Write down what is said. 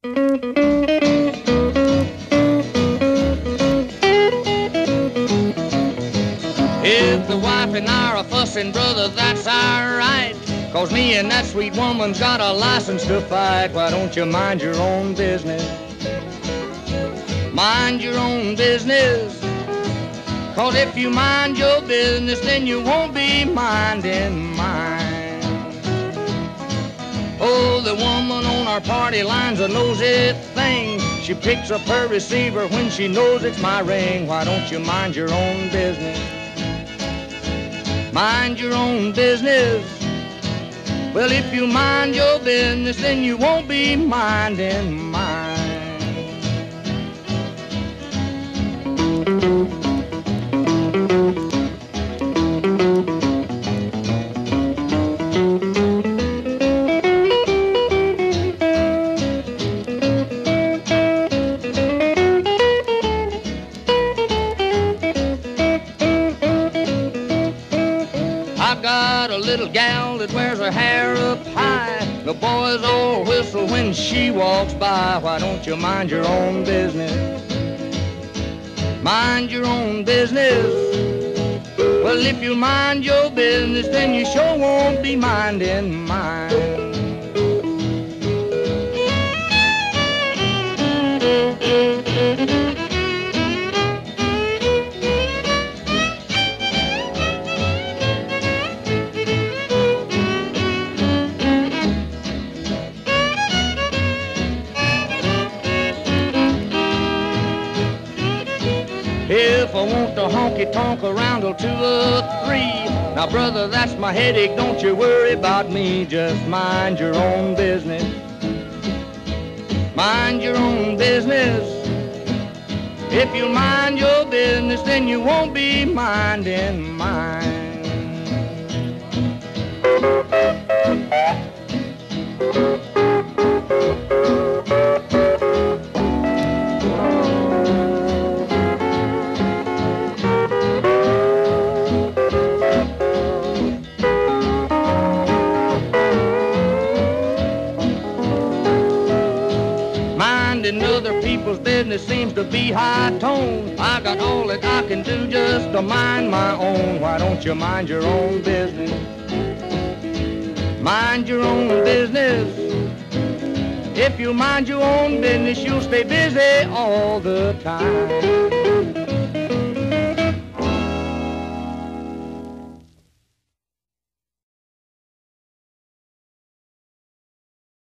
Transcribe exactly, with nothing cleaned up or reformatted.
If the wife and I are a fussin', brother, that's alright. Cause me and that sweet woman's got a license to fight. Why don't you mind your own business? Mind your own business. Cause if you mind your business, then you won't be minding mine. Oh, the woman on our party line's a nosy thing. She picks up her receiver when she knows it's my ring. Why don't you mind your own business? Mind your own business. Well, if you mind your business, then you won't be minding mine. I've got a little gal that wears her hair up high. The boys all whistle when she walks by. Why don't you mind your own business? Mind your own business. Well, if you mind your business, then you sure won't be minding mine. If I want to honky-tonk around till two or three, now, brother, that's my headache. Don't you worry about me. Just mind your own business. Mind your own business. If you mind your business, then you won't be minding mine. Minding other people's business seems to be high tone. I got all that I can do just to mind my own. Why don't you mind your own business? Mind your own business. If you mind your own business, you'll stay busy all the time.